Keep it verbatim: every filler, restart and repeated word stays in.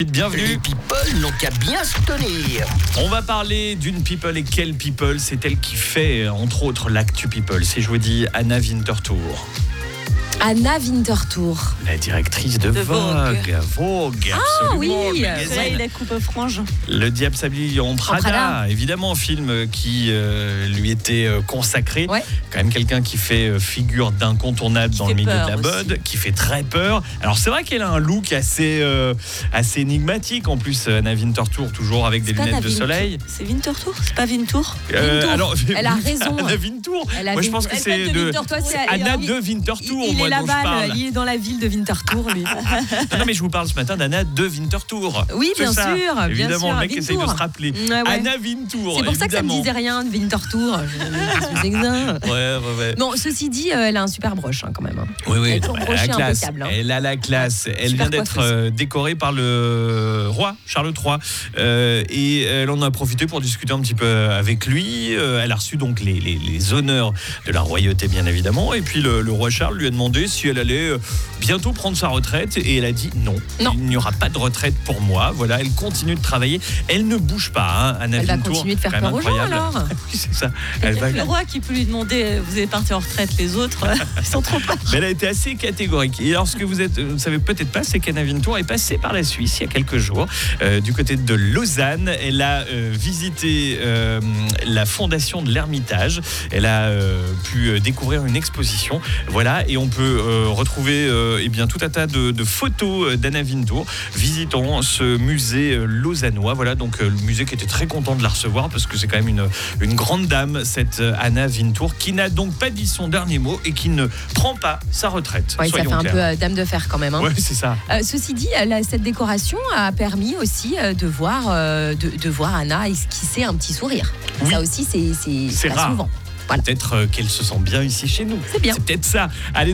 Bienvenue. Les people n'ont qu'à bien se tenir. On va parler d'une people et quelle people? C'est elle qui fait, entre autres, l'actu people. C'est, je vous dis, Anna Wintour. Anna Wintour. La directrice de, De Vogue. Vogue, Ah absolument. oui, le magazine. Soleil, la coupe frange. Le Diable s'habille en Prada, Prada. évidemment, film qui euh, lui était euh, consacré. Ouais. Quand même quelqu'un qui fait euh, figure d'incontournable Qui dans le fait milieu de peur la mode, qui fait très peur. Alors c'est vrai qu'elle a un look assez, euh, assez énigmatique. En plus, Anna Wintour, toujours avec des C'est pas lunettes de Anna soleil. Wintour. C'est Wintour, c'est pas Wintour. Euh, Wintour. alors, Elle a raison. Anna Wintour. Elle a Moi, je Vin- pense que elle c'est vient de de Wintour, toi, c'est- Anna il- de Wintour, Il moi, est dont je là-bas, parle. il est dans la ville de Wintour, lui. Non, non, mais je vous parle ce matin d'Anna de Wintour. Oui, C'est bien ça. sûr, bien Évidemment, sûr, le mec essaye de Wintour. se rappeler. Ouais, ouais. Anna Wintour. C'est pour ça que ça me évidemment. disait rien de Wintour. Je suis exact. Ouais, ouais, ouais. Bon, ceci dit, euh, elle a un super broche hein, quand même. hein. Oui, oui, Elle est toujours elle a brochée la classe. impeccable, hein. Elle a la classe. Elle Super vient d'être coiffeuse. euh, décorée par le roi Charles trois. Euh, et elle en a profité pour discuter un petit peu avec lui. Euh, elle a reçu donc les, les, les honneurs de la royauté, bien évidemment. Et puis le, le roi Charles lui a demandé si elle allait euh, bientôt prendre sa retraite. Et elle a dit non. Non. Il n'y aura pas de retraite pour moi. Voilà, elle continue de travailler. Elle ne bouge pas, hein, Anna Elle va Wintour. continuer de faire Quand même peur aux gens, incroyable. alors. Oui, c'est ça. Elle va... Le roi qui peut lui demander, vous allez partir en retraite, les autres, ils sont trop pas. Mais elle a été assez catégorique. Et alors, ce que vous êtes, vous ne savez peut-être pas, c'est qu'Anna Wintour est passée par la Suisse il y a quelques jours, euh, du côté de Lausanne. Elle a euh, visité euh, la fondation de l'Ermitage. Elle a euh, pu découvrir une exposition. Voilà, et on peut euh, retrouver euh, eh bien, tout un tas de, de photos d'Anna Wintour visitant ce musée euh, lausannois. Voilà, donc euh, le musée qui était très content de la recevoir parce que c'est quand même une, une grande dame, cette euh, Anna Wintour, qui n'a donc pas dit son dernier mot et qui ne prend pas sa retraite. Ouais, ça fait Soyons un clairs. peu euh, dame de fer quand même. hein. Ouais, c'est ça. Euh, ceci dit, euh, la- cette décoration a permis aussi euh, de voir, euh, de, de voir Anna esquisser un petit sourire. Oui. Ça aussi, c'est, c'est, C'est pas rare. souvent. Voilà. Peut-être euh, qu'elle se sent bien ici chez nous. C'est bien. C'est peut-être ça. Allez.